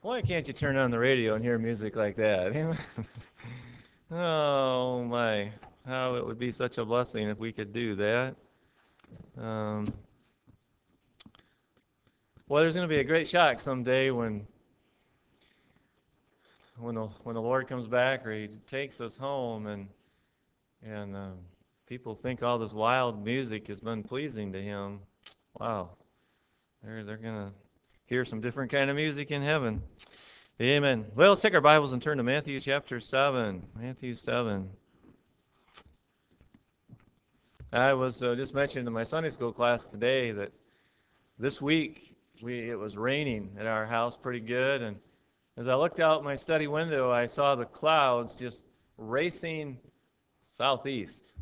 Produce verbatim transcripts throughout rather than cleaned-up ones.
Why can't you turn on the radio and hear music like that? Oh my, how it would be such a blessing if we could do that. Um, well, there's going to be a great shock someday when when the when the Lord comes back or He takes us home, and and um, people think all this wild music has been pleasing to Him. Wow, they're they're gonna hear some different kind of music in heaven. Amen. Well, let's take our Bibles and turn to Matthew chapter seven. Matthew seven. I was uh, just mentioning to my Sunday school class today that this week we it was raining at our house pretty good, and as I looked out my study window, I saw the clouds just racing southeast.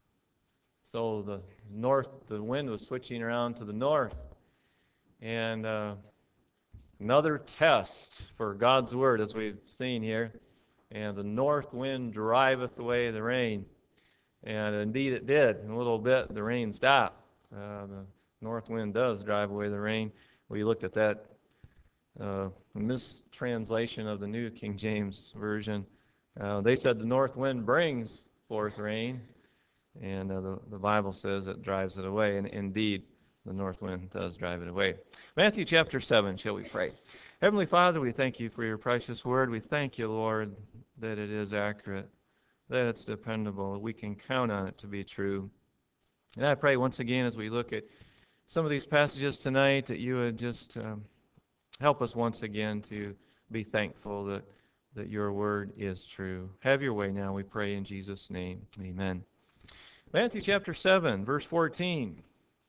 So the north, the wind was switching around to the north, and uh, another test for God's word, as we've seen here. And the north wind driveth away the rain. And indeed it did. In a little bit, the rain stopped. Uh, the north wind does drive away the rain. We looked at that uh, mistranslation of the New King James Version. Uh, they said the north wind brings forth rain, and uh, the, the Bible says it drives it away. And indeed, the north wind does drive it away. Matthew chapter seven, shall we pray? Heavenly Father, we thank you for your precious word. We thank you, Lord, that it is accurate, that it's dependable. We can count on it to be true. And I pray once again as we look at some of these passages tonight that you would just um, help us once again to be thankful that, that your word is true. Have your way now, we pray in Jesus' name. Amen. Matthew chapter seven, verse fourteen.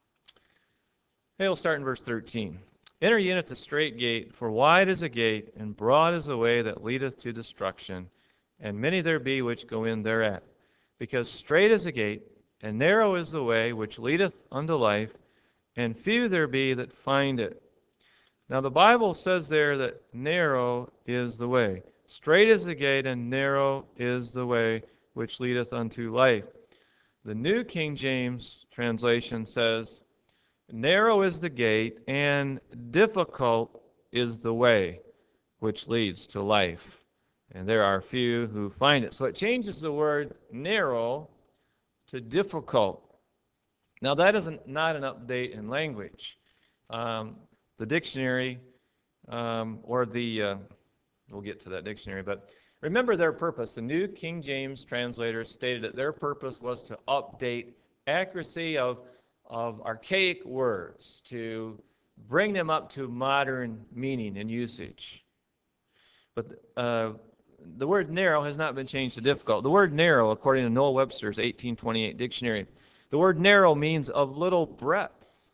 Hey, we'll start in verse thirteen. Enter ye in at the strait gate, for wide is the gate, and broad is the way that leadeth to destruction, and many there be which go in thereat. Because strait is the gate, and narrow is the way which leadeth unto life, and few there be that find it. Now the Bible says there that narrow is the way. Strait is the gate, and narrow is the way which leadeth unto life. The New King James translation says, narrow is the gate, and difficult is the way which leads to life, and there are few who find it. So it changes the word narrow to difficult. Now that is not an update in language. Um, the dictionary, um, or the, uh, we'll get to that dictionary, but remember their purpose. The New King James translators stated that their purpose was to update accuracy of, of archaic words, to bring them up to modern meaning and usage. But uh, the word narrow has not been changed to difficult. The word narrow, according to Noah Webster's eighteen twenty-eight dictionary, the word narrow means of little breadth,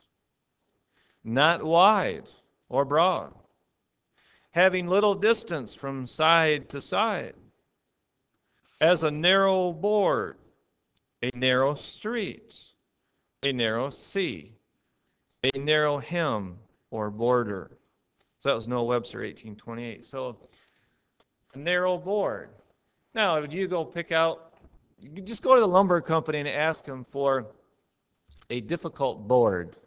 not wide or broad, having little distance from side to side, as a narrow board, a narrow street, a narrow sea, a narrow hem or border. So that was Noah Webster eighteen twenty-eight. So a narrow board. Now, would you go pick out, you could just go to the lumber company and ask them for a difficult board.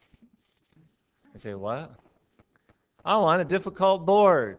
I say, what? I want a difficult board.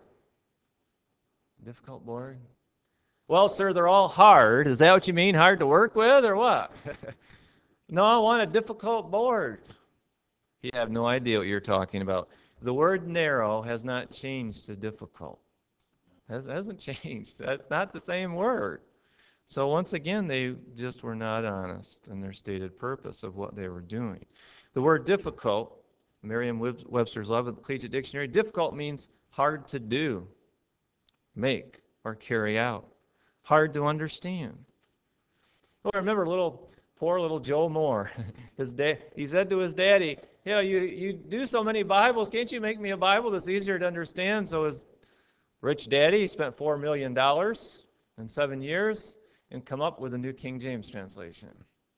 Difficult board? Well, sir, they're all hard. Is that what you mean? Hard to work with or what? No, I want a difficult board. You have no idea what you're talking about. The word narrow has not changed to difficult. It hasn't changed. That's not the same word. So once again, they just were not honest in their stated purpose of what they were doing. The word difficult, Merriam-Webster's Love Collegiate Dictionary, difficult means hard to do, make, or carry out. Hard to understand. Well, I remember little, poor little Joe Moore. His da- he said to his daddy, yeah, you, you do so many Bibles, can't you make me a Bible that's easier to understand? So his rich daddy, he spent four million dollars in seven years and come up with a New King James translation.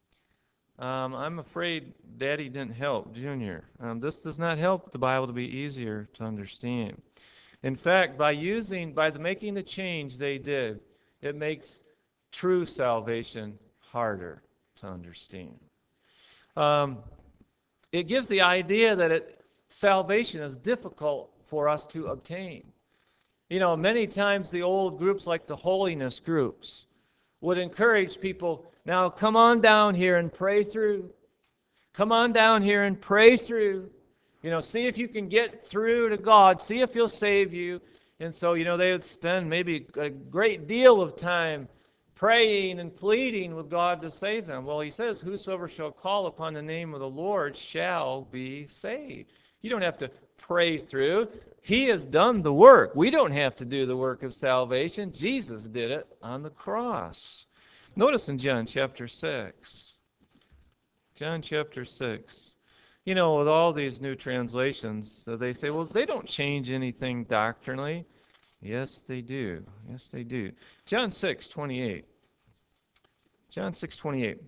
Um, I'm afraid Daddy didn't help Junior. Um, this does not help the Bible to be easier to understand. In fact, by using, by the making the change they did, it makes true salvation harder to understand. Um, it gives the idea that it, salvation is difficult for us to obtain. You know, many times the old groups like the holiness groups would encourage people, now come on down here and pray through. Come on down here and pray through. You know, see if you can get through to God. See if He'll save you. And so, you know, they would spend maybe a great deal of time praying and pleading with God to save them. Well, He says, whosoever shall call upon the name of the Lord shall be saved. You don't have to pray through. He has done the work. We don't have to do the work of salvation. Jesus did it on the cross. Notice in John chapter six. John chapter six. You know, with all these new translations, so they say, well, they don't change anything doctrinally. Yes, they do. Yes, they do. John six twenty-eight. John six twenty-eight.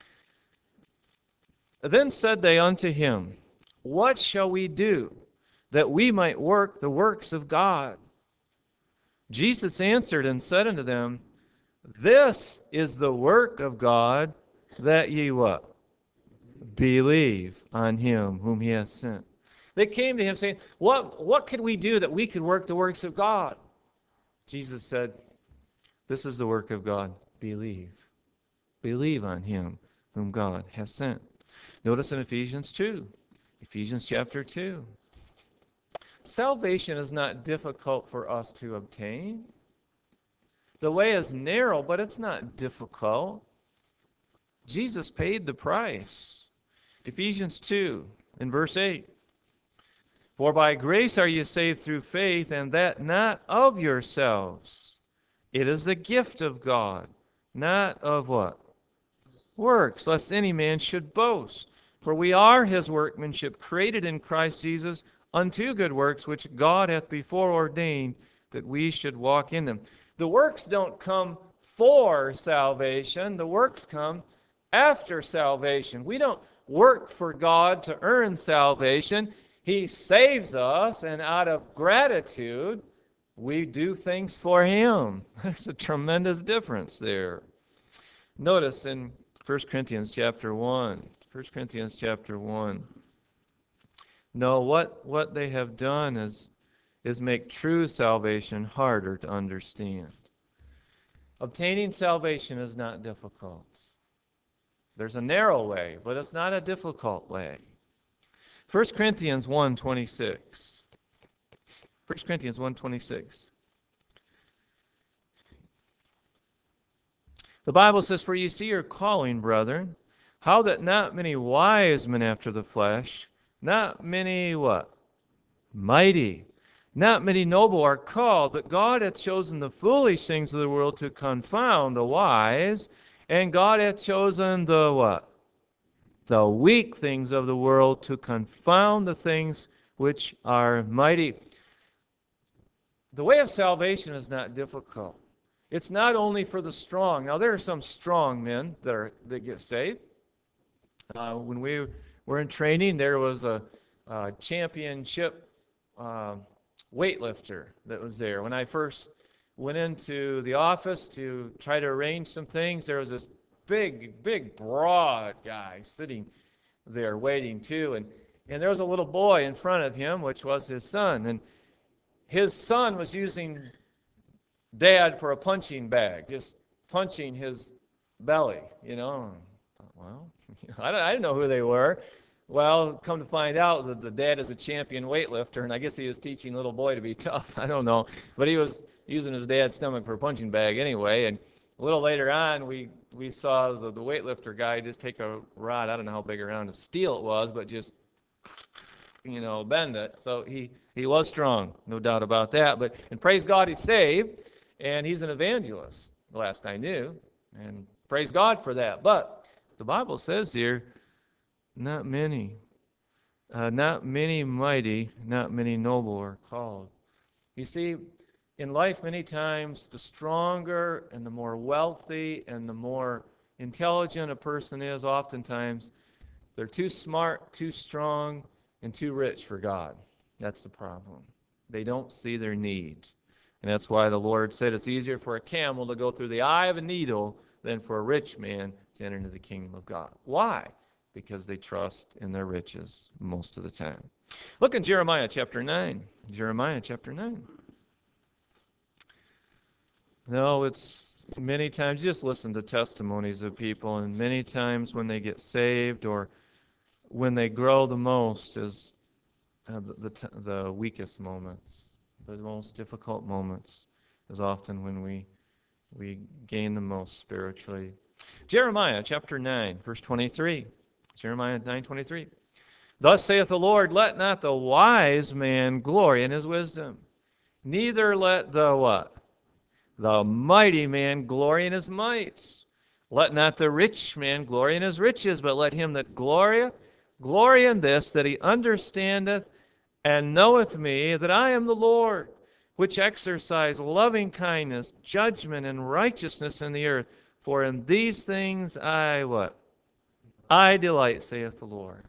Then said they unto him, what shall we do that we might work the works of God? Jesus answered and said unto them, this is the work of God, that ye what? Believe on Him whom He hath sent. They came to Him saying, what, what could we do that we could work the works of God? Jesus said, this is the work of God. Believe. Believe on Him whom God has sent. Notice in Ephesians two. Ephesians chapter two. Salvation is not difficult for us to obtain. The way is narrow, but it's not difficult. Jesus paid the price. Ephesians two, in verse eight. For by grace are you saved through faith, and that not of yourselves. It is the gift of God, not of what? Works, lest any man should boast. For we are His workmanship, created in Christ Jesus, unto good works, which God hath before ordained that we should walk in them. The works don't come for salvation. The works come after salvation. We don't work for God to earn salvation. He saves us, and out of gratitude, we do things for Him. There's a tremendous difference there. Notice in First Corinthians chapter one. First Corinthians chapter one. No, what, what they have done is, is make true salvation harder to understand. Obtaining salvation is not difficult. There's a narrow way, but it's not a difficult way. First Corinthians one twenty-six. First Corinthians one twenty-six. The Bible says, for ye see your calling, brethren, how that not many wise men after the flesh, not many what? Mighty. Not many noble are called, but God hath chosen the foolish things of the world to confound the wise, and God hath chosen the what? The weak things of the world to confound the things which are mighty. The way of salvation is not difficult. It's not only for the strong. Now, there are some strong men that are that get saved. Uh, when we were in training, there was a, a championship uh, weightlifter that was there. When I first went into the office to try to arrange some things, there was this big, big, broad guy sitting there waiting too. And, and there was a little boy in front of him, which was his son. And his son was using Dad for a punching bag, just punching his belly, you know. I thought, well, I, don't, I didn't know who they were. Well, come to find out that the dad is a champion weightlifter, and I guess he was teaching little boy to be tough. I don't know. But he was using his dad's stomach for a punching bag anyway. And a little later on, we, we saw the, the weightlifter guy just take a rod, I don't know how big a round of steel it was, but just, you know, bend it. So he, he was strong, no doubt about that. But and praise God, he's saved, and he's an evangelist, the last I knew. And praise God for that. But the Bible says here, not many, uh, not many mighty, not many noble are called. You see, in life many times the stronger and the more wealthy and the more intelligent a person is, oftentimes they're too smart, too strong, and too rich for God. That's the problem. They don't see their need. And that's why the Lord said it's easier for a camel to go through the eye of a needle than for a rich man to enter into the kingdom of God. Why? Because they trust in their riches most of the time. Look in Jeremiah chapter nine. Jeremiah chapter nine. No, it's many times, just listen to testimonies of people, and many times when they get saved or when they grow the most is uh, the, the, t- the weakest moments, the most difficult moments is often when we, we gain the most spiritually. Jeremiah chapter nine, verse twenty-three. Jeremiah nine twenty-three. Thus saith the Lord, let not the wise man glory in his wisdom, neither let the what? The mighty man glory in his might. Let not the rich man glory in his riches, but let him that glorieth glory in this, that he understandeth and knoweth me, that I am the Lord, which exercise loving kindness, judgment, and righteousness in the earth. For in these things I what? I delight, saith the Lord.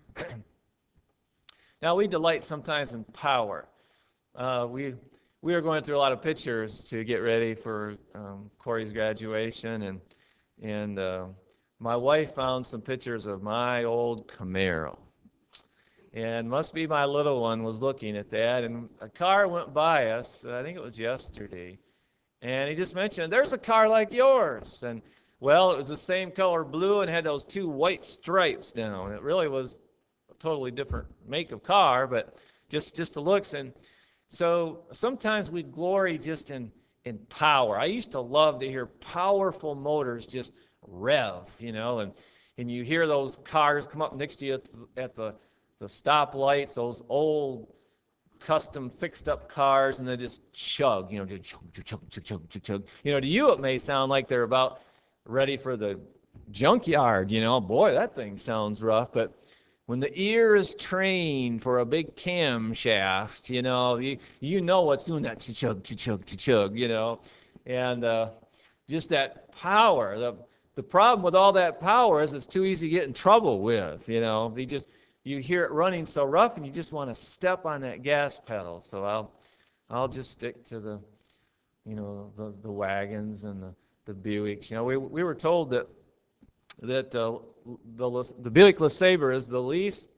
Now we delight sometimes in power. Uh, we we were going through a lot of pictures to get ready for um, Corey's graduation, and and uh, my wife found some pictures of my old Camaro, and must be my little one was looking at that, and a car went by us. I think it was yesterday, and he just mentioned there's a car like yours, and well, it was the same color blue and had those two white stripes down. It really was a totally different make of car, but just just the looks. And so sometimes we glory just in, in power. I used to love to hear powerful motors just rev, you know, and, and you hear those cars come up next to you at the, at the, the stoplights, those old custom fixed up cars, and they just chug, you know, just chug, chug, chug, chug, chug, chug, chug. You know, to you it may sound like they're about ready for the junkyard, you know, boy, that thing sounds rough, but when the ear is trained for a big camshaft, you know, you, you know what's doing that chug, chug, chug, you know. And uh, just that power. The, the problem with all that power is it's too easy to get in trouble with, you know. You just, you hear it running so rough and you just want to step on that gas pedal. So I'll, I'll just stick to the, you know, the, the wagons and the, the Buicks. You know, we, we were told that that uh, the, the Buick LeSabre is the least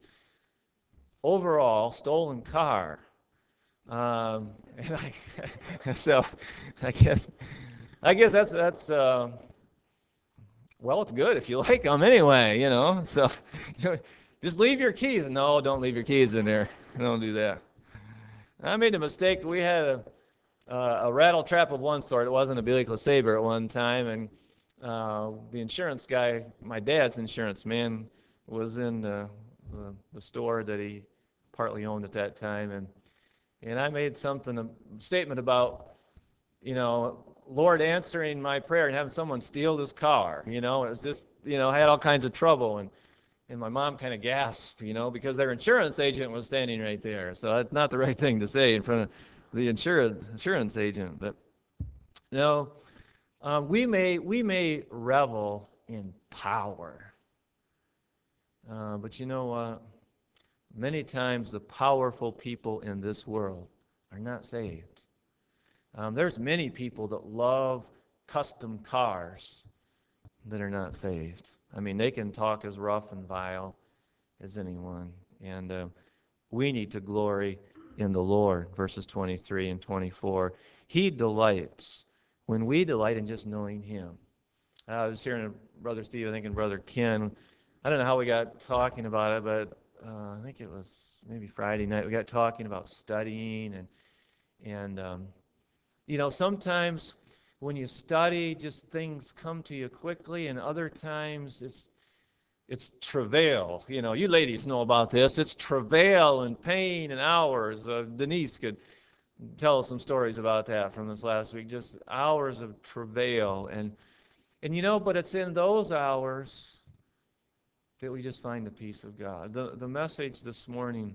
overall stolen car. Um, and I, so I guess I guess that's that's uh, well, it's good if you like them anyway, you know. So just leave your keys. No, don't leave your keys in there. Don't do that. I made a mistake. We had a uh, a rattle trap of one sort. It wasn't a Buick LeSabre at one time, and uh, the insurance guy, my dad's insurance man, was in the, the, the store that he partly owned at that time, and and I made something a statement about, you know, Lord answering my prayer and having someone steal this car. You know, it was just, you know, I had all kinds of trouble, and and my mom kind of gasped, you know, because their insurance agent was standing right there. So that's not the right thing to say in front of the insurance insurance agent. But no, um, we may we may revel in power, uh, but you know what? Many times the powerful people in this world are not saved. Um, there's many people that love custom cars that are not saved. I mean, they can talk as rough and vile as anyone, and uh, we need to glory in the Lord. Verses twenty-three and twenty-four. He delights when we delight in just knowing Him. I was hearing Brother Steve, I think, and Brother Ken. I don't know how we got talking about it, but uh, I think it was maybe Friday night. We got talking about studying, and and um, you know, sometimes when you study, just things come to you quickly, and other times it's it's travail. You know, you ladies know about this. It's travail and pain and hours. Uh, Denise could tell us some stories about that from this last week. Just hours of travail, and and you know, but it's in those hours that we just find the peace of God. The the message this morning,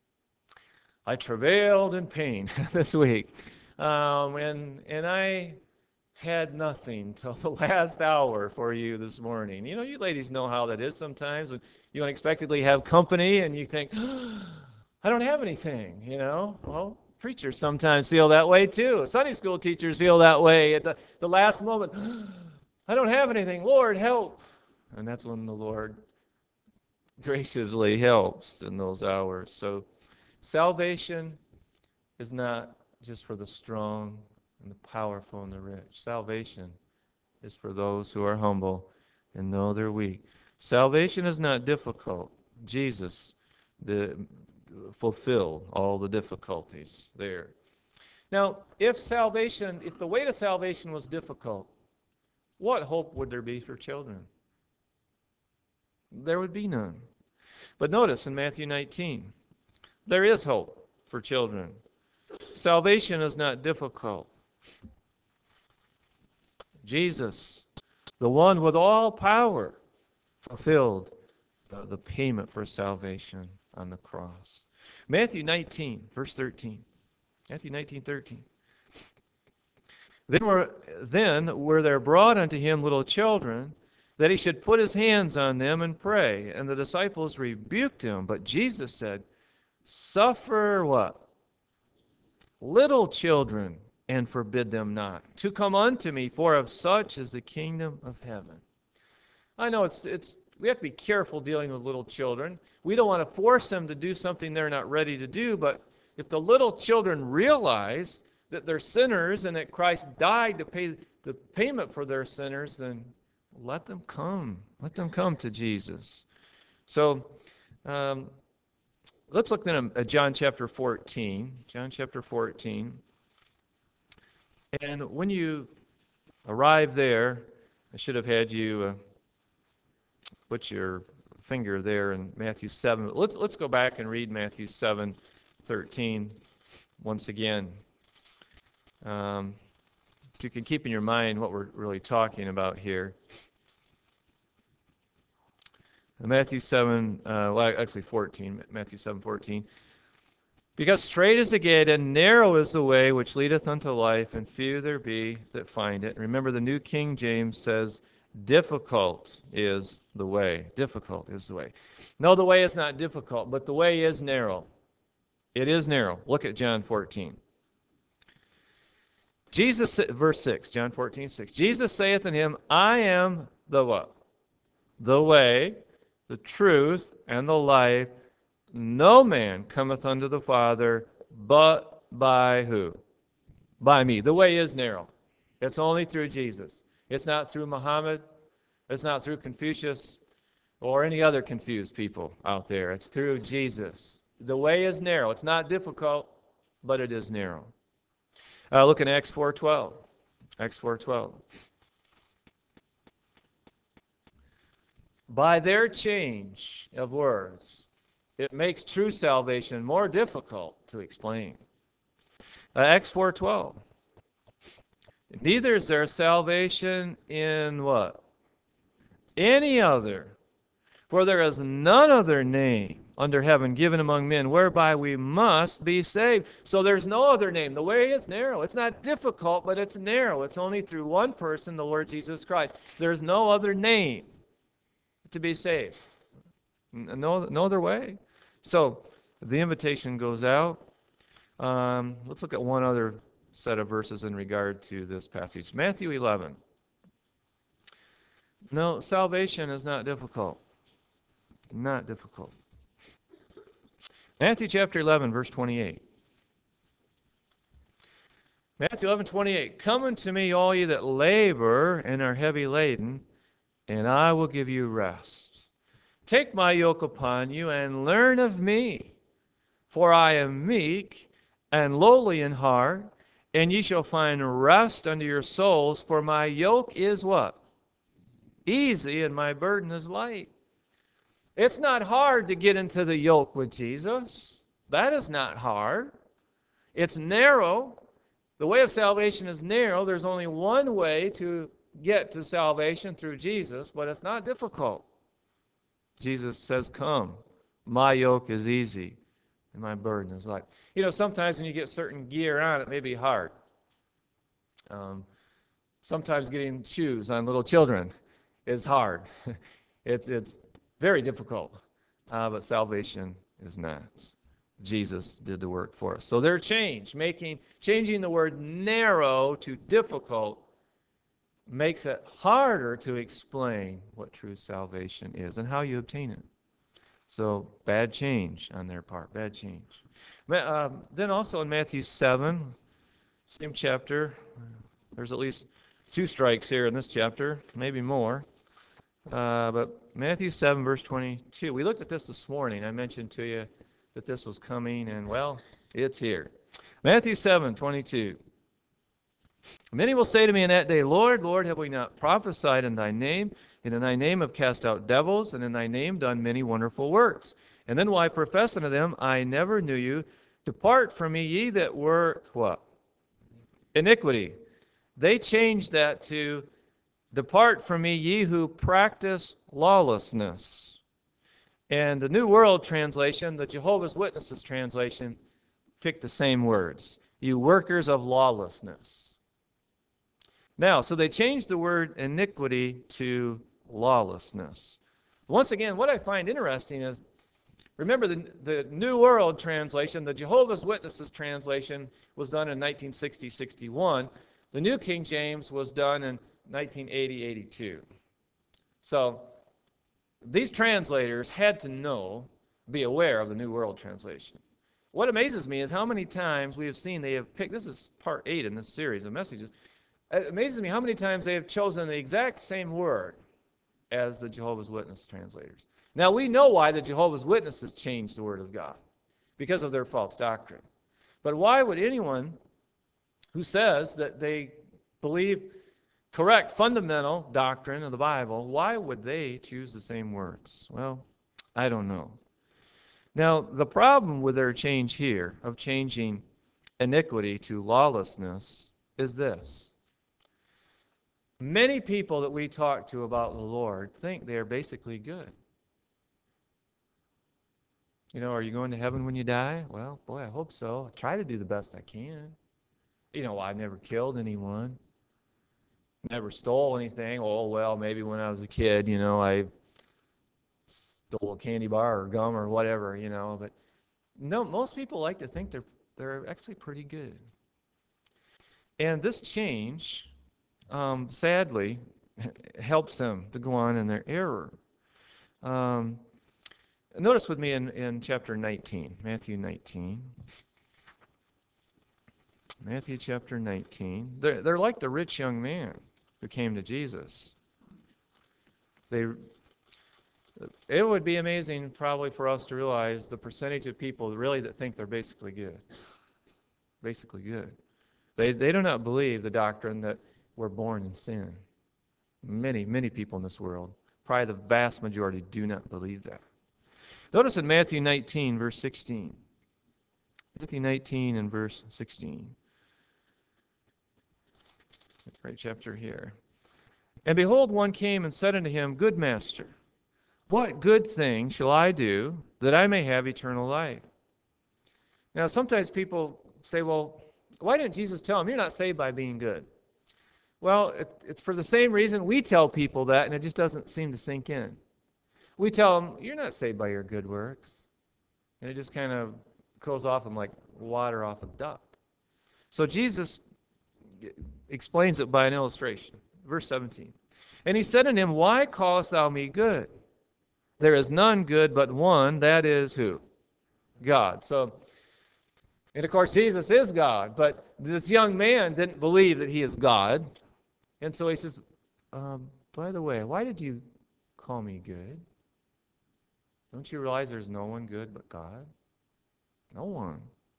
I travailed in pain this week, um, and and I had nothing till the last hour for you this morning. You know, you ladies know how that is sometimes when you unexpectedly have company and you think, I don't have anything, you know. Well, preachers sometimes feel that way too. Sunday school teachers feel that way at the, the last moment. I don't have anything. Lord, help. And that's when the Lord graciously helps in those hours. So salvation is not just for the strong and the powerful and the rich. Salvation is for those who are humble and know they're weak. Salvation is not difficult. Jesus the, fulfilled all the difficulties there. Now, if salvation, if the way to salvation was difficult, what hope would there be for children? There would be none. But notice in Matthew nineteen, there is hope for children. Salvation is not difficult. Jesus, the one with all power, fulfilled the, the payment for salvation on the cross. Matthew nineteen, verse thirteen. Matthew nineteen, thirteen. Then were, then were there brought unto him little children, that he should put his hands on them and pray. And the disciples rebuked him. But Jesus said, Suffer what? Little children, and forbid them not to come unto me, for of such is the kingdom of heaven. I know it's it's we have to be careful dealing with little children. We don't want to force them to do something they're not ready to do, but if the little children realize that they're sinners and that Christ died to pay the payment for their sinners, then let them come. Let them come to Jesus. So um, let's look then at John chapter fourteen. John chapter fourteen. And when you arrive there, I should have had you uh, put your finger there in Matthew seven. Let's let's go back and read Matthew seven, thirteen once again. Um, so you can keep in your mind what we're really talking about here. Matthew seven, uh, well, actually fourteen, Matthew seven, fourteen. Because straight is the gate, and narrow is the way which leadeth unto life, and few there be that find it. Remember, the New King James says, difficult is the way. Difficult is the way. No, the way is not difficult, but the way is narrow. It is narrow. Look at John fourteen. Jesus, verse six, John fourteen, six. Jesus saith unto him, I am the what? The way, the truth, and the life. No man cometh unto the Father but by who? By me. The way is narrow. It's only through Jesus. It's not through Muhammad. It's not through Confucius or any other confused people out there. It's through Jesus. The way is narrow. It's not difficult, but it is narrow. Uh, look in Acts four twelve. Acts four twelve. By their change of words, it makes true salvation more difficult to explain. Uh, Acts four twelve. Neither is there salvation in what? Any other. For there is none other name under heaven given among men whereby we must be saved. So there's no other name. The way is narrow. It's not difficult, but it's narrow. It's only through one person, the Lord Jesus Christ. There's no other name to be saved. No, no other way. So the invitation goes out. Um, let's look at one other set of verses in regard to this passage. Matthew eleven. No, salvation is not difficult. Not difficult. Matthew chapter eleven, verse twenty-eight. Matthew eleven, twenty-eight. Come unto me, all ye that labor and are heavy laden, and I will give you rest. Take my yoke upon you and learn of me, for I am meek and lowly in heart, and ye shall find rest unto your souls, for my yoke is what? Easy, and my burden is light. It's not hard to get into the yoke with Jesus. That is not hard. It's narrow. The way of salvation is narrow. There's only one way to get to salvation, through Jesus, but it's not difficult. Jesus says, come, my yoke is easy, and my burden is light. You know, sometimes when you get certain gear on, it may be hard. Um, sometimes getting shoes on little children is hard. it's it's very difficult, uh, but salvation is not. Jesus did the work for us. So their change, making changing the word narrow to difficult, makes it harder to explain what true salvation is and how you obtain it. So bad change on their part, bad change. Um, then also in Matthew seven, Same chapter. There's at least two strikes here in this chapter, maybe more. Uh, but Matthew seven, verse twenty-two. We looked at this this morning. I mentioned to you that this was coming, and well, it's here. Matthew seven, twenty-two. Many will say to me in that day, Lord, Lord, have we not prophesied in thy name? And in thy name have cast out devils, and in thy name done many wonderful works. And then will I profess unto them, I never knew you. Depart from me, ye that work what? Iniquity. They changed that to, depart from me, ye who practice lawlessness. And the New World Translation, the Jehovah's Witnesses translation, picked the same words. You workers of lawlessness. Now, so they changed the word iniquity to lawlessness. Once again, what I find interesting is, remember the, the New World Translation, the Jehovah's Witnesses translation was done in nineteen sixty sixty-one. The New King James was done in nineteen eighty eighty-two. So these translators had to know, be aware of the New World Translation. What amazes me is how many times we have seen they have picked, this is part eight in this series of messages, it amazes me how many times they have chosen the exact same word as the Jehovah's Witness translators. Now we know why the Jehovah's Witnesses changed the Word of God, because of their false doctrine. But why would anyone who says that they believe correct fundamental doctrine of the Bible, why would they choose the same words? Well, I don't know. Now, the problem with their change here of changing iniquity to lawlessness is this. Many people that we talk to about the Lord think they are basically good. You know, are you going to heaven when you die? Well, boy, I hope so. I try to do the best I can. You know, I've never killed anyone. Never stole anything. Oh, well, maybe when I was a kid, you know, I stole a candy bar or gum or whatever, you know. But no, most people like to think they're they're actually pretty good. And this change, um, sadly, helps them to go on in their error. Um, notice with me in, in chapter nineteen, Matthew nineteen. Matthew chapter nineteen. They're, they're like the rich young man who came to Jesus. They, it would be amazing probably for us to realize the percentage of people really that think they're basically good. Basically good. They, they do not believe the doctrine that we're born in sin. Many, many people in this world, probably the vast majority, do not believe that. Notice in Matthew nineteen, verse sixteen. Matthew nineteen and verse sixteen. Right chapter here. And behold, one came and said unto him, Good master, what good thing shall I do that I may have eternal life? Now, sometimes people say, well, why didn't Jesus tell him, you're not saved by being good? Well, it, it's for the same reason we tell people that, and it just doesn't seem to sink in. We tell them, you're not saved by your good works. And it just kind of goes off them like water off a duck. So Jesus explains it by an illustration. Verse seventeen. And he said unto him, Why callest thou me good? There is none good but one, that is who? God. So, and of course Jesus is God, but this young man didn't believe that he is God. And so he says, um, by the way, why did you call me good? Don't you realize there's no one good but God? No one.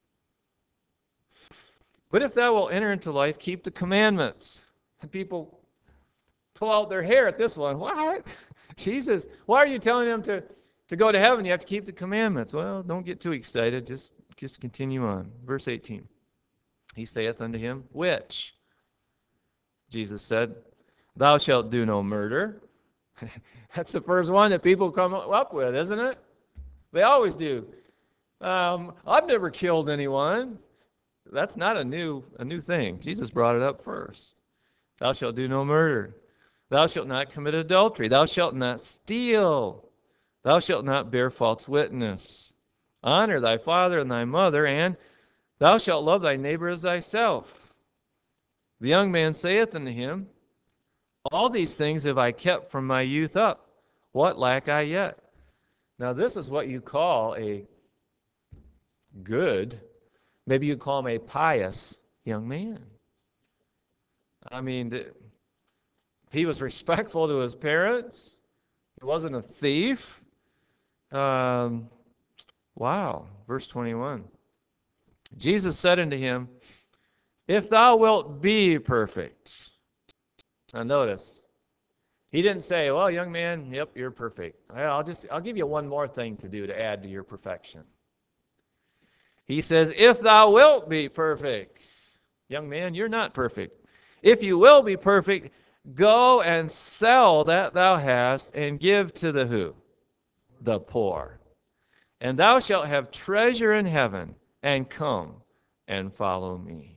But if thou wilt enter into life, keep the commandments. And people pull out their hair at this one. What? Jesus, why are you telling them to, to go to heaven? You have to keep the commandments. Well, don't get too excited. Just, just continue on. Verse eighteen. He saith unto him, Which? Jesus said, Thou shalt do no murder. That's the first one that people come up with, isn't it? They always do. Um, I've never killed anyone. That's not a new a new thing. Jesus brought it up first. Thou shalt do no murder. Thou shalt not commit adultery. Thou shalt not steal. Thou shalt not bear false witness. Honor thy father and thy mother, and thou shalt love thy neighbor as thyself. The young man saith unto him, All these things have I kept from my youth up. What lack I yet? Now this is what you call a good, maybe you call him a pious young man. I mean, th- he was respectful to his parents. He wasn't a thief. Um, wow. Verse twenty-one. Jesus said unto him, if thou wilt be perfect. Now notice, he didn't say, well, young man, yep, you're perfect. I'll just, I'll give you one more thing to do to add to your perfection. He says, if thou wilt be perfect. Young man, you're not perfect. If you will be perfect, go and sell that thou hast and give to the who? The poor. And thou shalt have treasure in heaven, and come and follow me.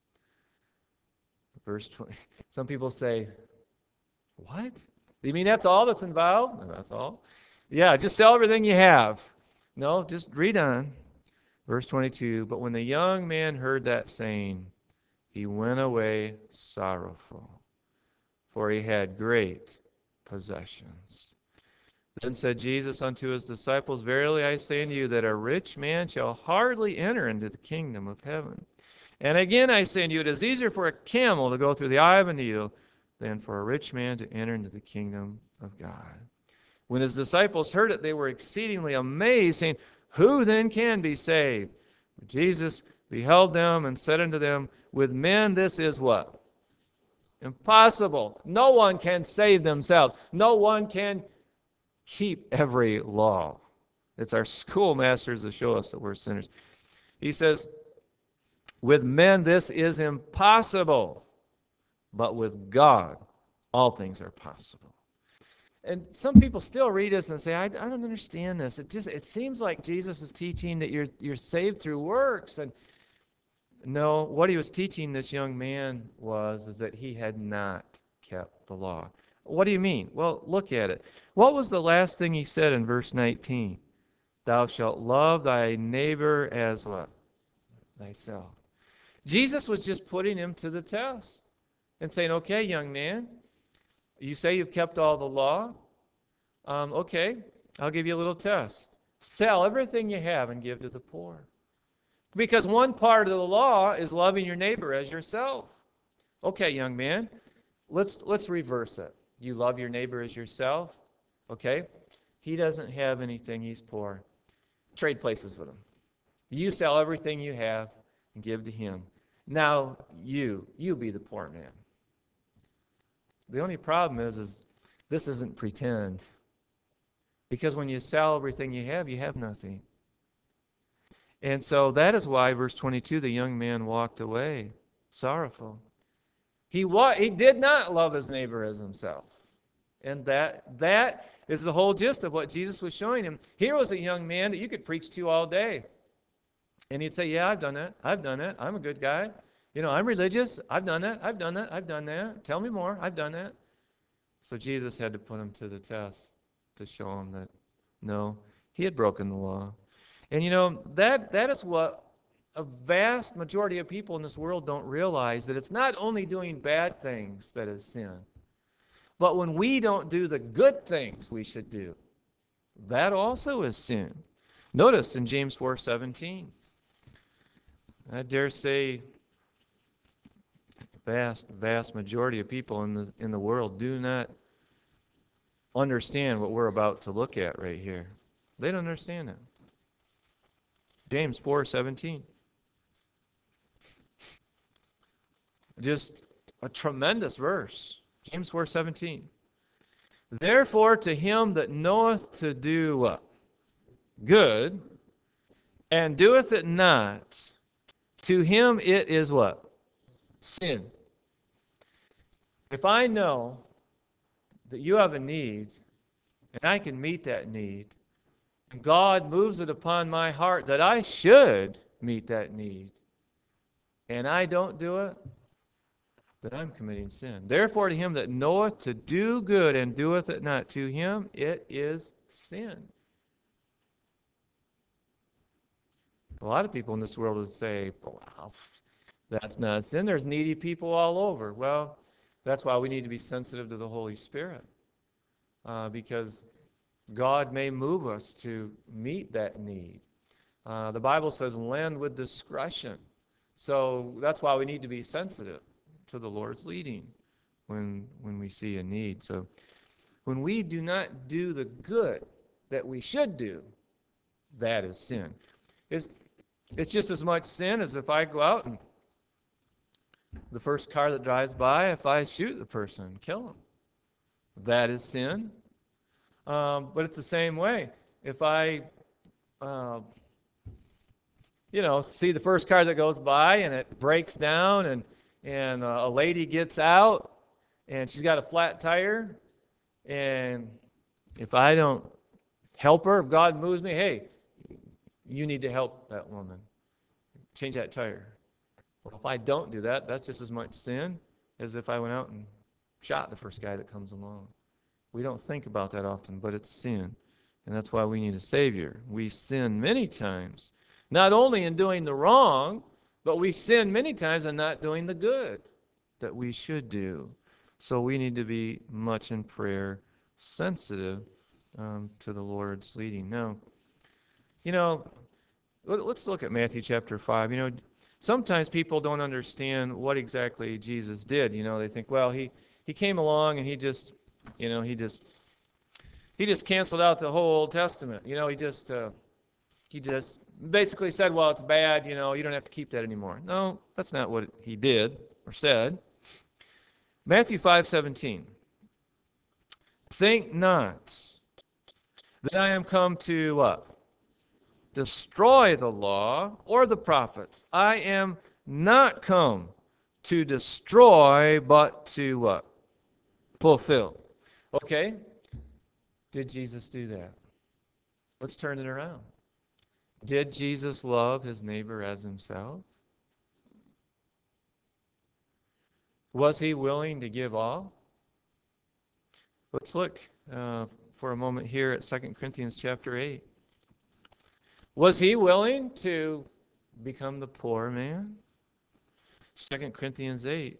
Verse twenty. Some people say, what? You mean that's all that's involved? No, that's all. Yeah, just sell everything you have. No, just read on. Verse twenty-two, but when the young man heard that saying, he went away sorrowful, for he had great possessions. Then said Jesus unto his disciples, verily I say unto you, that a rich man shall hardly enter into the kingdom of heaven. And again I say unto you, it is easier for a camel to go through the eye of a needle than for a rich man to enter into the kingdom of God. When his disciples heard it, they were exceedingly amazed, saying, who then can be saved? Jesus beheld them and said unto them, with men this is what? Impossible. No one can save themselves. No one can keep every law. It's our schoolmasters that show us that we're sinners. He says, with men this is impossible, but with God all things are possible. And some people still read this and say, I, I don't understand this. It just it seems like Jesus is teaching that you're you're saved through works. And no, what he was teaching this young man was is that he had not kept the law. What do you mean? Well, look at it. What was the last thing he said in verse nineteen? Thou shalt love thy neighbor as what? Thyself. Jesus was just putting him to the test and saying, okay, young man, you say you've kept all the law. Um, okay, I'll give you a little test. Sell everything you have and give to the poor. Because one part of the law is loving your neighbor as yourself. Okay, young man, let's let's reverse it. You love your neighbor as yourself. Okay? He doesn't have anything, he's poor. Trade places with him. You sell everything you have and give to him. Now you, you be the poor man. The only problem is, is this isn't pretend. Because when you sell everything you have, you have nothing. And so that is why, verse twenty-two, the young man walked away, sorrowful. He wa- he did not love his neighbor as himself. And that that is the whole gist of what Jesus was showing him. Here was a young man that you could preach to all day. And he'd say, yeah, I've done that. I've done it. I'm a good guy. You know, I'm religious. I've done that. I've done that. I've done that. Tell me more. I've done that. So Jesus had to put him to the test to show him that, no, he had broken the law. And you know, that that is what a vast majority of people in this world don't realize, that it's not only doing bad things that is sin, but when we don't do the good things we should do, that also is sin. Notice in James four seventeen, I dare say vast, vast majority of people in the in the world do not understand what we're about to look at right here. They don't understand it. James four seventeen. Just a tremendous verse. James four seventeen. Therefore to him that knoweth to do what? Good, and doeth it not, to him it is what? Sin. If I know that you have a need, and I can meet that need, and God moves it upon my heart that I should meet that need, and I don't do it, then I'm committing sin. Therefore to him that knoweth to do good and doeth it not, to him it is sin. A lot of people in this world would say, well, that's not sin. There's needy people all over. Well, that's why we need to be sensitive to the Holy Spirit. Uh, because God may move us to meet that need. Uh, the Bible says, lend with discretion. So that's why we need to be sensitive to the Lord's leading when when we see a need. So when we do not do the good that we should do, that is sin. It's, it's just as much sin as if I go out and the first car that drives by, if I shoot the person and kill him. That is sin. Um, but it's the same way. If I, uh, you know, see the first car that goes by and it breaks down and, and uh, a lady gets out and she's got a flat tire, and if I don't help her, if God moves me, hey, you need to help that woman. Change that tire. Well, if I don't do that, that's just as much sin as if I went out and shot the first guy that comes along. We don't think about that often, but it's sin. And that's why we need a Savior. We sin many times, not only in doing the wrong, but we sin many times in not doing the good that we should do. So we need to be much in prayer, sensitive um, to the Lord's leading. Now, you know, let's look at Matthew chapter five. You know, sometimes people don't understand what exactly Jesus did. You know, they think, well, he, he came along and he just, you know, he just he just canceled out the whole Old Testament. You know, he just uh, he just basically said, well, it's bad. You know, you don't have to keep that anymore. No, that's not what he did or said. Matthew five seventeen. Think not that I am come to what? Destroy the law or the prophets. I am not come to destroy, but to what? Fulfill. Okay? Did Jesus do that? Let's turn it around. Did Jesus love his neighbor as himself? Was he willing to give all? Let's look uh, for a moment here at Second Corinthians chapter eight. Was he willing to become the poor man? Second Corinthians eight.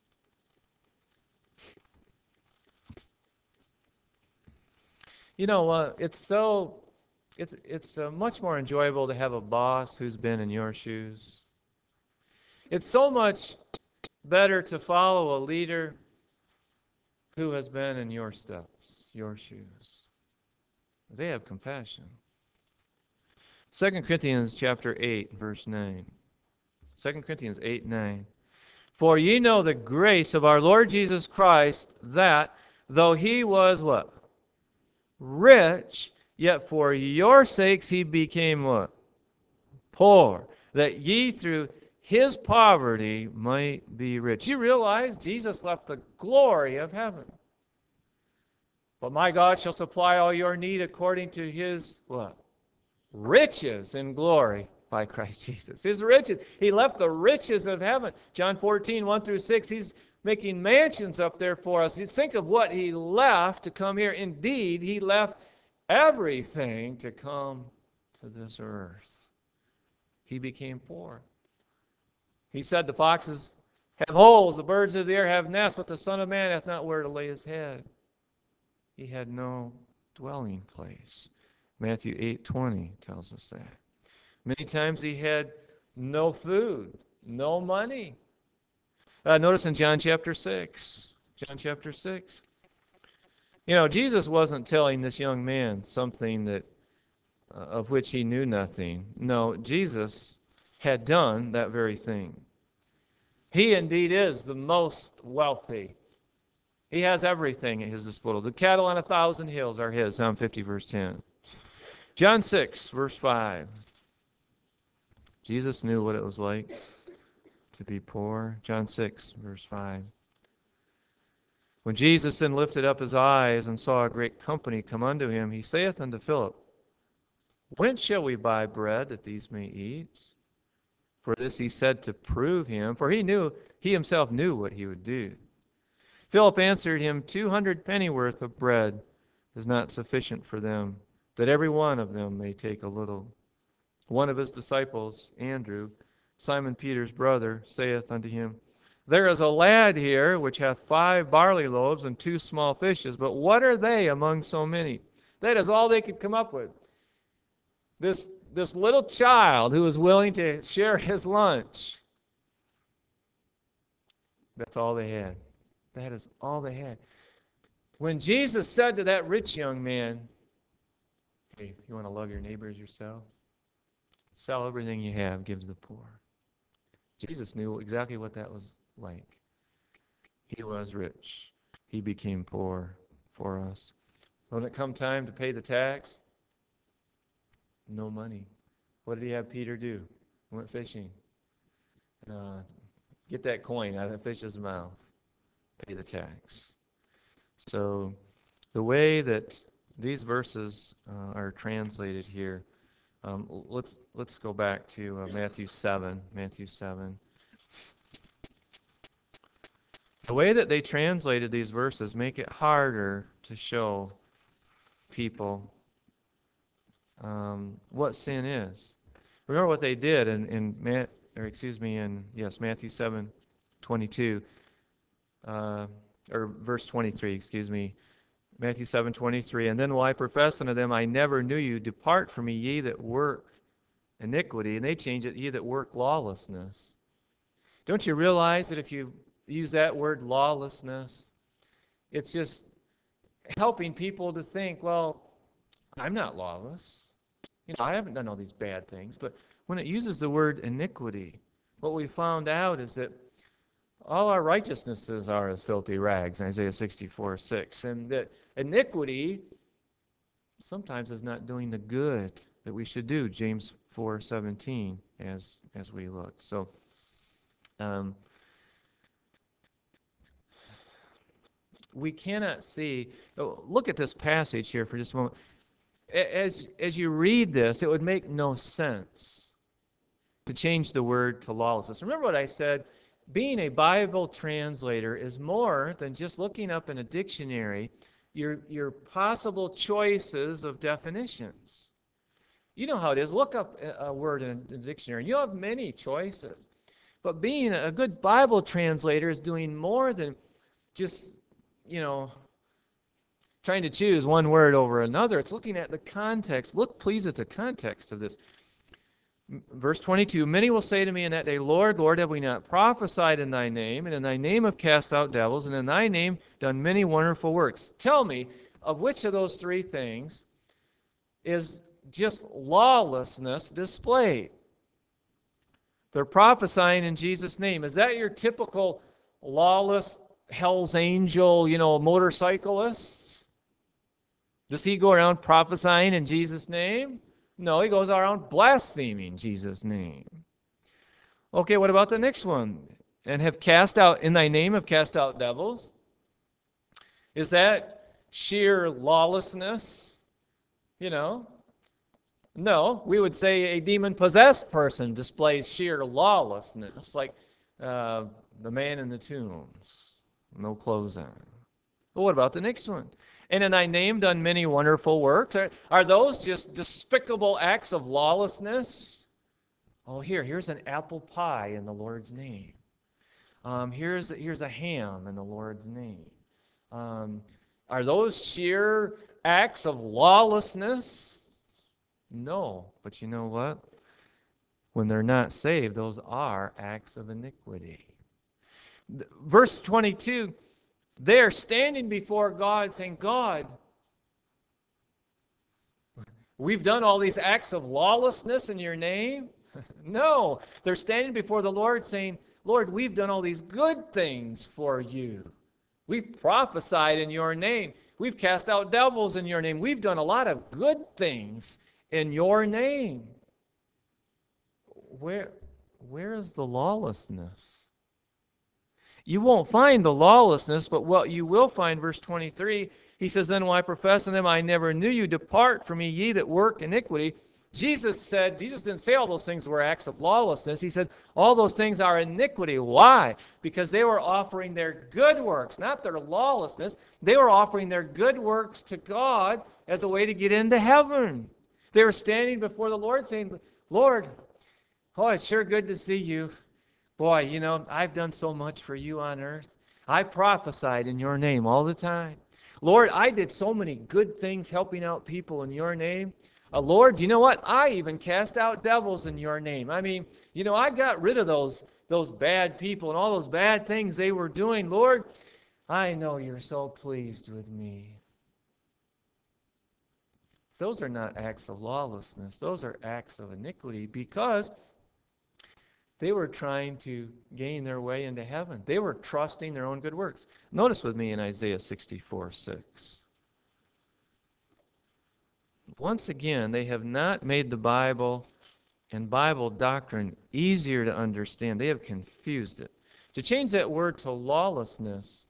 You know, uh, it's so, it's it's uh, much more enjoyable to have a boss who's been in your shoes. It's so much better to follow a leader who has been in your steps, your shoes. They have compassion. Second Corinthians chapter eight, verse nine. Second Corinthians eight, nine. For ye know the grace of our Lord Jesus Christ, that though he was what? Rich, yet for your sakes he became what? Poor, that ye through his poverty might be rich. You realize Jesus left the glory of heaven. But my God shall supply all your need according to his what? Riches in glory by Christ Jesus. His riches. He left the riches of heaven. John fourteen, one through six, he's making mansions up there for us. You think of what he left to come here. Indeed, he left everything to come to this earth. He became poor. He said the foxes have holes, the birds of the air have nests, but the Son of Man hath not where to lay his head. He had no dwelling place. Matthew eight twenty tells us that. Many times he had no food, no money. Uh, notice in John chapter six. John chapter six. You know, Jesus wasn't telling this young man something that uh, of which he knew nothing. No, Jesus had done that very thing. He indeed is the most wealthy. He has everything at his disposal. The cattle on a thousand hills are his. Psalm fifty, verse ten. John six, verse five. Jesus knew what it was like to be poor. John six, verse five. When Jesus then lifted up his eyes and saw a great company come unto him, he saith unto Philip, Whence shall we buy bread that these may eat? For this he said to prove him, for he knew, he himself knew what he would do. Philip answered him, Two hundred pennyworth of bread is not sufficient for them, that every one of them may take a little. One of his disciples, Andrew, Simon Peter's brother, saith unto him, There is a lad here which hath five barley loaves and two small fishes, but what are they among so many? That is all they could come up with. This, this little child who was willing to share his lunch That's all they had. That is all they had. When Jesus said to that rich young man, hey, if you want to love your neighbor as yourself, sell everything you have, give to the poor. Jesus knew exactly what that was like. He was rich. He became poor for us. When it come time to pay the tax, no money. What did he have Peter do? He went fishing. Uh, get that coin out of the fish's mouth. Pay the tax. So the way that these verses uh, are translated here, um, let's let's go back to uh, Matthew seven. Matthew seven. The way that they translated these verses make it harder to show people um, what sin is. Remember what they did in in Matt, or excuse me, in yes Matthew seven, twenty-two, uh, or verse twenty-three. Excuse me, Matthew seven, twenty-three. And then will I profess unto them, I never knew you. Depart from me, ye that work iniquity. And they change it, ye that work lawlessness. Don't you realize that if you use that word lawlessness, it's just helping people to think, well, I'm not lawless. You know, I haven't done all these bad things. But when it uses the word iniquity, what we found out is that all our righteousnesses are as filthy rags, Isaiah sixty-four, six. And that iniquity sometimes is not doing the good that we should do, James four, seventeen, as, as we look. So, um, we cannot see, oh, look at this passage here for just a moment. As, as you read this, it would make no sense to change the word to lawlessness. Remember what I said? Being a Bible translator is more than just looking up in a dictionary your, your possible choices of definitions. You know how it is. Look up a word in a dictionary. You'll have many choices. But being a good Bible translator is doing more than just, you know, trying to choose one word over another. It's looking at the context. Look, please, at the context of this. Verse twenty-two, many will say to me in that day, Lord, Lord, have we not prophesied in thy name, and in thy name have cast out devils, and in thy name done many wonderful works? Tell me, of which of those three things is just lawlessness displayed? They're prophesying in Jesus' name. Is that your typical lawless Hell's Angel, you know, motorcyclist? Does he go around prophesying in Jesus' name? No, he goes around blaspheming Jesus' name. Okay, what about the next one? And have cast out, in thy name have cast out devils? Is that sheer lawlessness? You know? No, we would say a demon-possessed person displays sheer lawlessness, like uh, the man in the tombs, no clothes on. But what about the next one? And in thy name done many wonderful works. Are, are those just despicable acts of lawlessness? Oh, here, here's an apple pie in the Lord's name. Um, here's, here's a ham in the Lord's name. Um, are those sheer acts of lawlessness? No, but you know what? When they're not saved, those are acts of iniquity. Verse twenty-two, they are standing before God saying, God, we've done all these acts of lawlessness in your name. No, they're standing before the Lord saying, Lord, we've done all these good things for you. We've prophesied in your name. We've cast out devils in your name. We've done a lot of good things in your name. Where, where is the lawlessness? You won't find the lawlessness, but what you will find, verse twenty-three, he says, then will I profess unto them, I never knew you. Depart from me, ye that work iniquity. Jesus said, Jesus didn't say all those things were acts of lawlessness. He said, all those things are iniquity. Why? Because they were offering their good works, not their lawlessness. They were offering their good works to God as a way to get into heaven. They were standing before the Lord saying, Lord, oh, it's sure good to see you. Boy, you know, I've done so much for you on earth. I prophesied in your name all the time. Lord, I did so many good things helping out people in your name. Uh, Lord, you know what? I even cast out devils in your name. I mean, you know, I got rid of those those bad people and all those bad things they were doing. Lord, I know you're so pleased with me. Those are not acts of lawlessness. Those are acts of iniquity because they were trying to gain their way into heaven. They were trusting their own good works. Notice with me in Isaiah sixty-four six. Once again, they have not made the Bible and Bible doctrine easier to understand. They have confused it. To change that word to lawlessness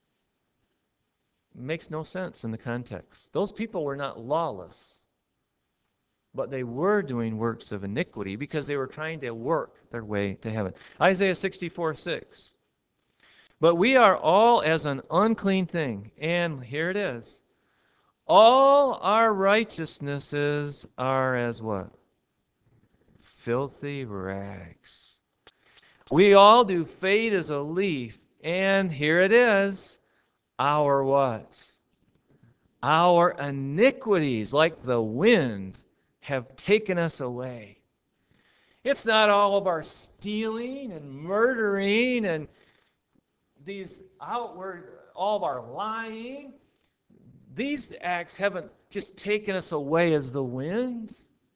makes no sense in the context. Those people were not lawless, but they were doing works of iniquity because they were trying to work their way to heaven. Isaiah sixty-four six. But we are all as an unclean thing, and here it is. All our righteousnesses are as what? Filthy rags. We all do fade as a leaf, and here it is. Our what? Our iniquities, like the wind, have taken us away. It's not all of our stealing and murdering and these outward, all of our lying. These acts haven't just taken us away as the wind.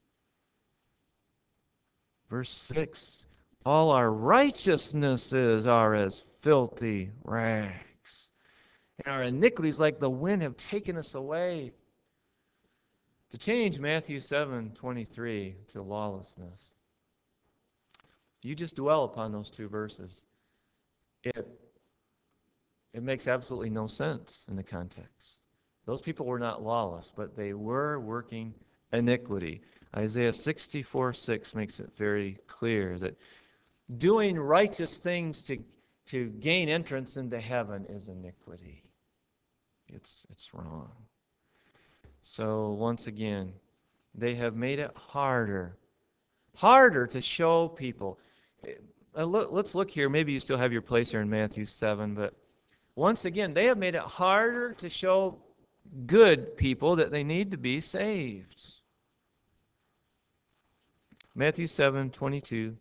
Verse six, all our righteousnesses are as filthy rags, and our iniquities like the wind have taken us away. To change Matthew seven twenty-three to lawlessness, you just dwell upon those two verses. It, it makes absolutely no sense in the context. Those people were not lawless, but they were working iniquity. Isaiah sixty-four six makes it very clear that doing righteous things to, to gain entrance into heaven is iniquity. It's, it's wrong. So once again, they have made it harder, harder to show people. Uh, look, let's look here. Maybe you still have your place here in Matthew seven, but once again, they have made it harder to show good people that they need to be saved. Matthew seven twenty-two.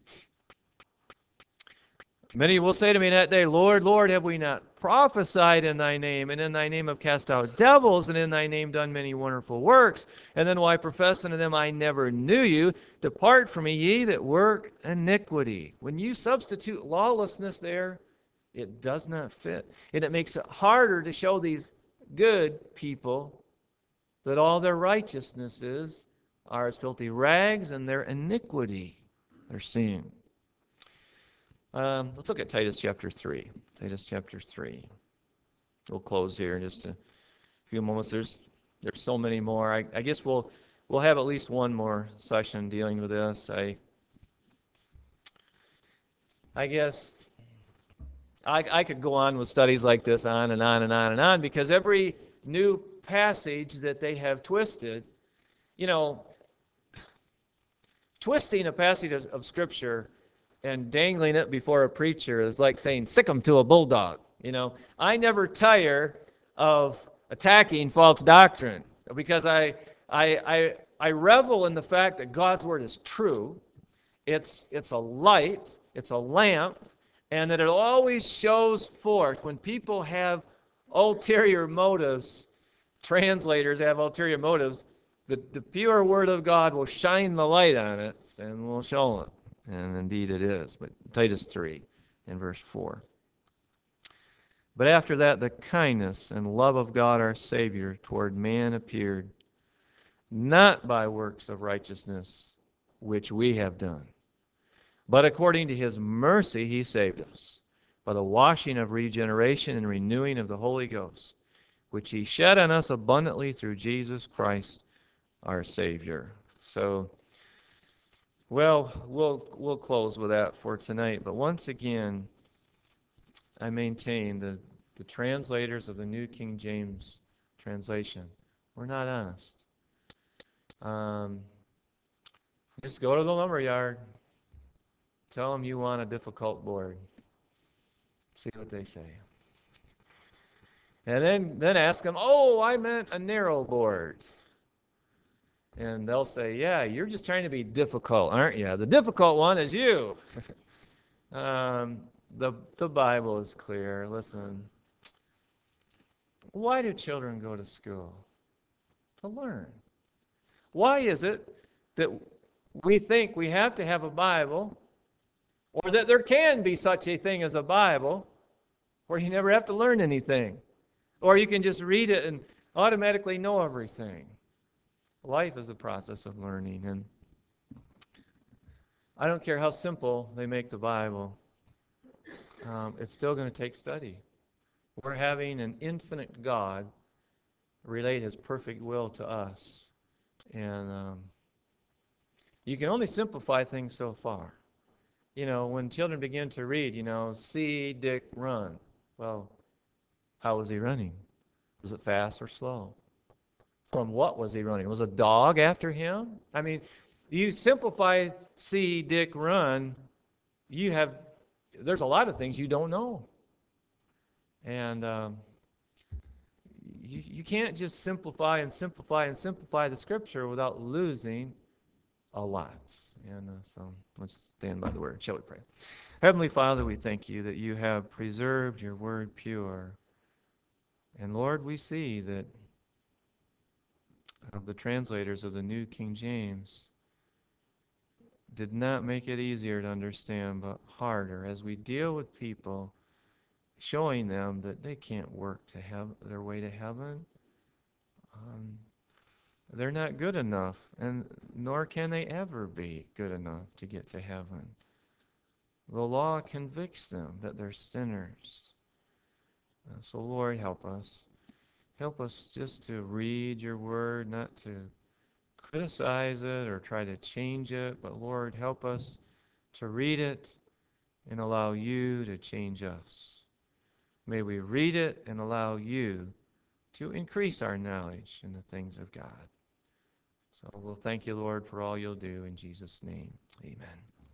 Many will say to me that day, Lord, Lord, have we not prophesied in thy name, and in thy name have cast out devils, and in thy name done many wonderful works? And then will I profess unto them, I never knew you. Depart from me, ye that work iniquity. When you substitute lawlessness there, it does not fit. And it makes it harder to show these good people that all their righteousnesses are as filthy rags, and their iniquity, their sin. Um, let's look at Titus chapter three. Titus chapter three. We'll close here in just a few moments. There's there's so many more. I, I guess we'll we'll have at least one more session dealing with this. I I guess I I could go on with studies like this on and on and on and on because every new passage that they have twisted, you know, twisting a passage of, of Scripture and dangling it before a preacher is like saying, sick 'em to a bulldog. You know, I never tire of attacking false doctrine because I, I, I, I revel in the fact that God's Word is true. It's, it's a light, it's a lamp, and that it always shows forth when people have ulterior motives, translators have ulterior motives, the, the pure Word of God will shine the light on it and will show it. And indeed it is. But Titus three in verse four. But after that, the kindness and love of God our Savior toward man appeared, not by works of righteousness which we have done, but according to his mercy he saved us, by the washing of regeneration and renewing of the Holy Ghost, which he shed on us abundantly through Jesus Christ our Savior. So, well, we'll we'll close with that for tonight. But once again, I maintain that the translators of the New King James translation were not honest. Um, just go to the lumberyard. Tell them you want a difficult board. See what they say. And then, then ask them, oh, I meant a narrow board. And they'll say, yeah, you're just trying to be difficult, aren't you? The difficult one is you. Um, the, the Bible is clear. Listen, why do children go to school? To learn. Why is it that we think we have to have a Bible, or that there can be such a thing as a Bible, where you never have to learn anything, or you can just read it and automatically know everything? Life is a process of learning, and I don't care how simple they make the Bible, um, it's still going to take study. We're having an infinite God relate his perfect will to us. And um, you can only simplify things so far. You know, when children begin to read, you know, see Dick run. Well, how was he running? Was it fast or slow? From what was he running? Was a dog after him? I mean, you simplify see Dick run, you have, there's a lot of things you don't know. And um, you, you can't just simplify and simplify and simplify the scripture without losing a lot. And uh, so let's stand by the word. Shall we pray? Heavenly Father, we thank you that you have preserved your word pure. And Lord, we see that uh, the translators of the New King James did not make it easier to understand, but harder as we deal with people, showing them that they can't work to have their way to heaven. Um, they're not good enough, and nor can they ever be good enough to get to heaven. The law convicts them that they're sinners. Uh, so, Lord, help us. Help us just to read your word, not to criticize it or try to change it, but, Lord, help us to read it and allow you to change us. May we read it and allow you to increase our knowledge in the things of God. So we'll thank you, Lord, for all you'll do. In Jesus' name, amen.